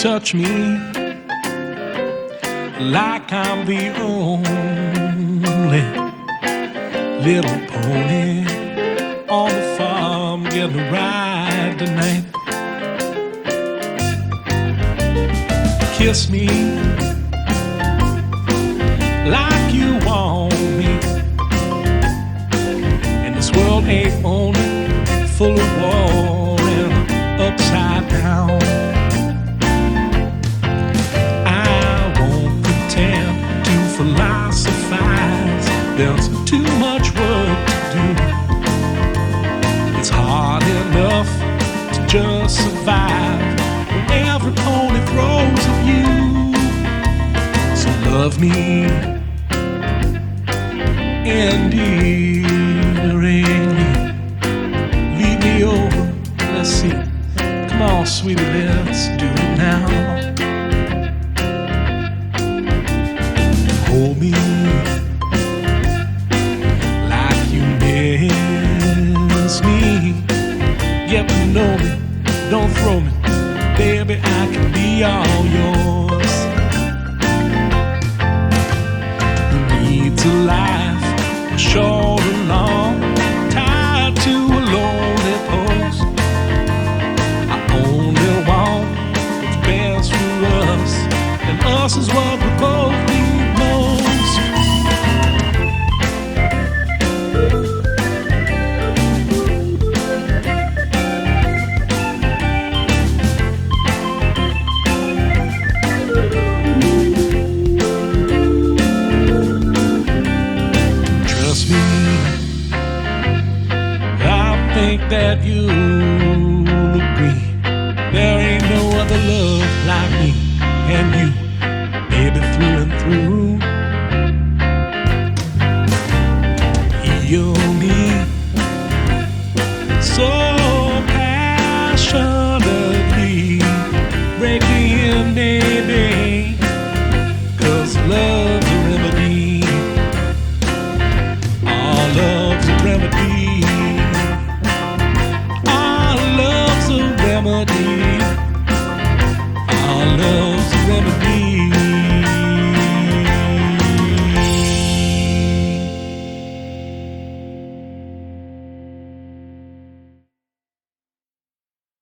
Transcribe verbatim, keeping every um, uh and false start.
touch me like I'm the only little pony on the farm getting a ride tonight. Kiss me like you want me, and this world ain't only full of war and upside down. I won't pretend to philosophize, there's too much work to do. It's hard enough to just survive when every pony throws at you. So love me endearingly, lead me over, let's see. Come on, sweetie, let's do it now. Hold me like you miss me. Get to know me, don't throw me, baby, I can be all yours. Who needs a life short or long, tied to a lonely post? I only want what's best for us, and us is what we both need most. Trust me, I think that you'll agree. There ain't no other love like me and you, baby, through and through. Heal me so passionately, break me in, baby, 'cause love's a remedy. Our love's a remedy. Our love's a remedy. Our love's a remedy.